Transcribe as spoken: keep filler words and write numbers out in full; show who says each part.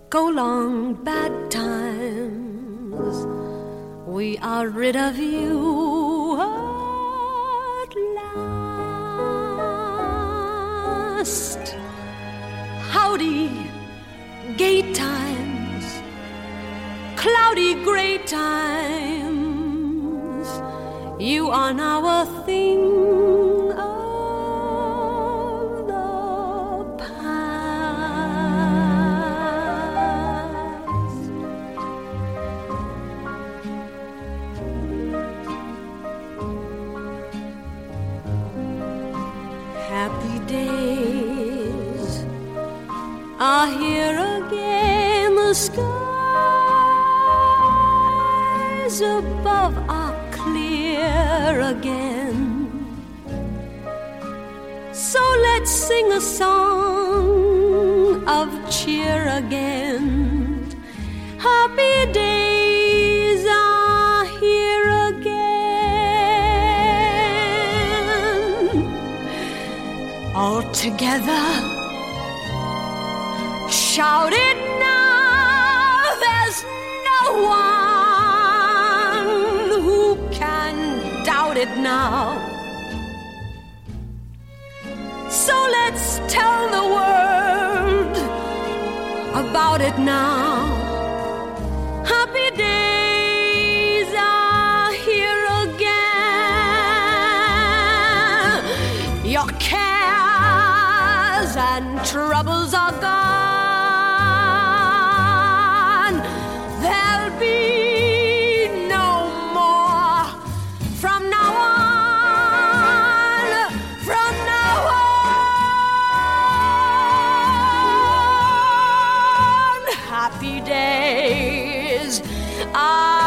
Speaker 1: Go long bad times, we are rid of you at last. Howdy, gay times, cloudy gray times, you are now a thing of the past. Happy days are here again, the skies above are clear again. So let's sing a song of cheer again. Happy days are here again. All together, shout it now, there's no one who can doubt it now. So let's tell the world about it now. Happy days are here again. Your cares and troubles are gone. There'll be no more from now on. From now on, happy days are